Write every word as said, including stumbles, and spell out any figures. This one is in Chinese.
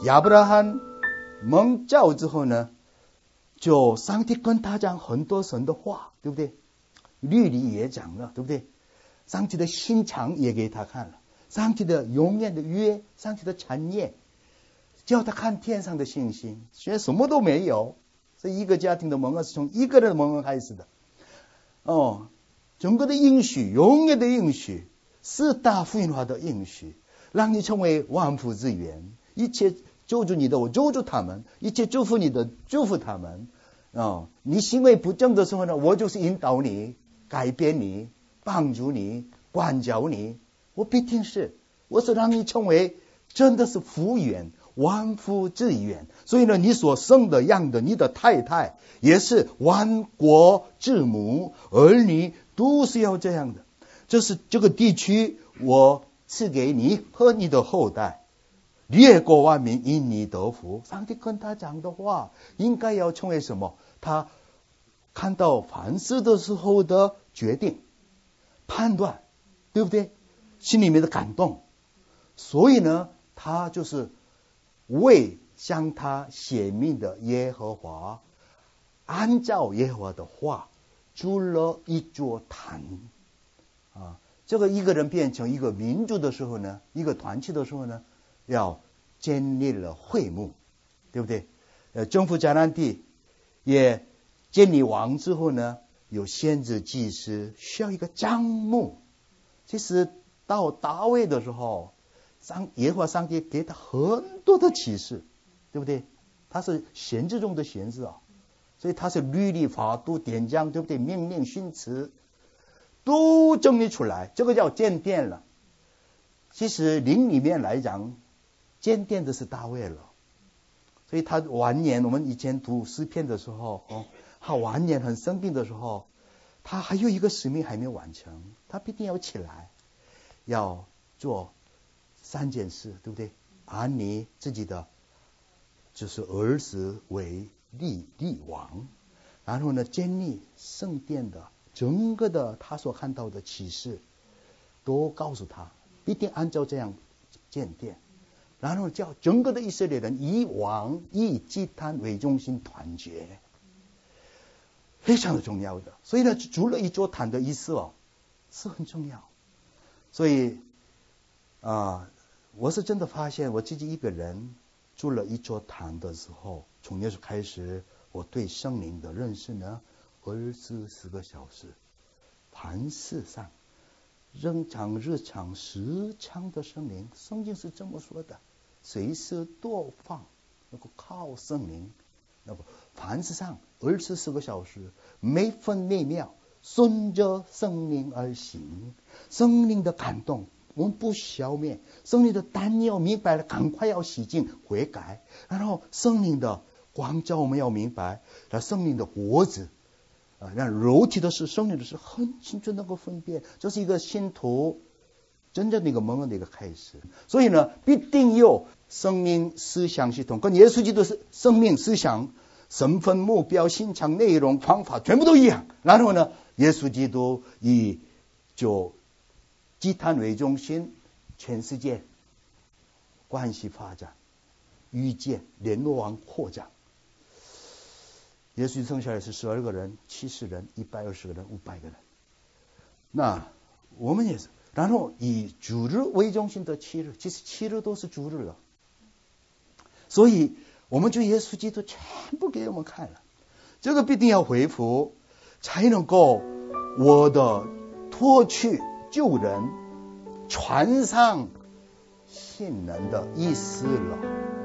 亚伯拉罕蒙召之后呢，就上帝跟他讲很多神的话，对不对？律例也讲了，对不对？上帝的心肠也给他看了，上帝的永远的约，上帝的产业，叫他看天上的星星，虽然什么都没有，这一个家庭的蒙恩是从一个人的蒙恩开始的。哦，整个的应许，永远的应许，四大福音化的应许，让你成为万福之源，一切救助你的我救助他们，一切祝福你的祝福他们。哦，你行为不正的时候呢，我就是引导你，改变你，帮助你，管教你，我必定是，我是让你成为真的是福源，万福之源。所以呢，你所生的养的，你的太太也是万国之母，儿女都是要这样的。这是这个地区我赐给你和你的后代，列国万民因你得福。上帝跟他讲的话应该要成为什么？他看到凡事的时候的决定判断，对不对？心里面的感动。所以呢，他就是为向他显明的耶和华，按照耶和华的话筑了一座坛啊。这个一个人变成一个民族的时候呢，一个团体的时候呢，要建立了会幕，对不对？呃，征服迦南地也建立王之后呢，有先知祭司，需要一个帐幕。其实到大卫的时候，上耶和华上帝给他很多的启示，对不对？他是先知中的先知啊，所以他是律例法度典章，对不对？命令训词都整理出来，这个叫建殿了。其实灵里面来讲，建殿的是大卫了。所以他晚年，我们以前读诗篇的时候，哦，他晚年很生病的时候，他还有一个使命还没有完成，他必定要起来，要做三件事，对不对？安你自己的就是儿子为立立王，然后呢，建立圣殿的整个的他所看到的启示都告诉他，必定按照这样建殿，然后叫整个的以色列人以王以祭坛为中心团结，非常的重要的。所以呢，筑了一座坛的意思哦，是很重要。所以啊、呃，我是真的发现我自己一个人筑了一座坛的时候，从那时候开始，我对圣灵的认识呢，二十四个小时，凡事上日常日常时常的圣灵，圣经是这么说的，随时多放，那个靠圣灵，那个凡事上二十四个小时，每分每秒顺着圣灵而行。圣灵的感动我们不消灭，圣灵的担要明白了，赶快要洗净悔改，然后圣灵的光照我们要明白，那圣灵的果子啊，让肉体的事圣灵的事很清楚能够分辨，这是一个信徒真正的一个蒙恩的一个开始。所以呢，必定有生命思想系统，跟耶稣基督是生命思想身份目标心肠内容方法全部都一样。然后呢，耶稣基督以就祭坛为中心，全世界关系发展，遇见联络网扩展。耶稣生下来是十二个人，七十人，一百二十个人，五百个人。那我们也是，然后以主日为中心的七日，其实七日都是主日了。所以我们就耶稣基督全部给我们看了，这个必定要恢复，才能够我的脱去旧人，传上信人的意思了。